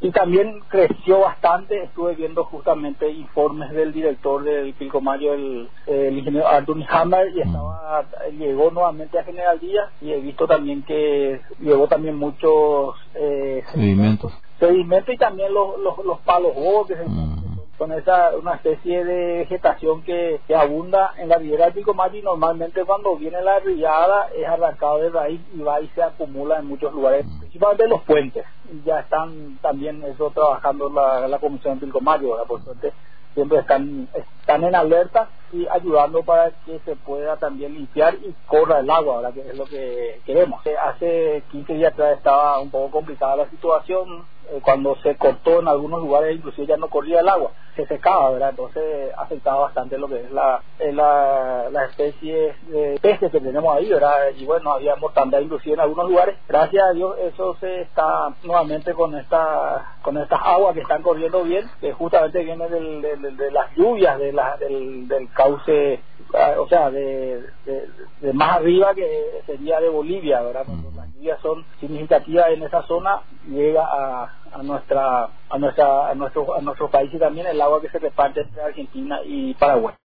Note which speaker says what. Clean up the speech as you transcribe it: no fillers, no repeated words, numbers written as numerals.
Speaker 1: Y también creció bastante. Estuve viendo justamente informes del director del Pilcomayo, el ingeniero Arthur Hammer, y llegó nuevamente a General Díaz, y he visto también que llegó también muchos
Speaker 2: sedimentos
Speaker 1: y también los palos bosques, con una especie de vegetación que abunda en la ribera del Pilcomayo, y normalmente cuando viene la riada es arrancado de raíz y va y se acumula en muchos lugares, principalmente los puentes. Y ya están también eso trabajando la Comisión del Pilcomayo, ¿verdad? Por suerte siempre están en alerta y ayudando para que se pueda también limpiar y corra el agua, ¿verdad? Que es lo que queremos. Hace 15 días atrás estaba un poco complicada la situación, cuando se cortó en algunos lugares, inclusive ya no corría el agua, se secaba, ¿verdad? Entonces afectaba bastante lo que es la especie de peces que tenemos ahí, ¿verdad? Y bueno, había mortandad inclusive en algunos lugares. Gracias a Dios eso se está nuevamente con estas aguas que están corriendo bien, que justamente viene de las lluvias, del cauce, o sea, de más arriba, que sería de Bolivia, ¿verdad? Cuando las lluvias son significativas en esa zona, llega a nuestro país, y también el agua que se reparte entre Argentina y Paraguay.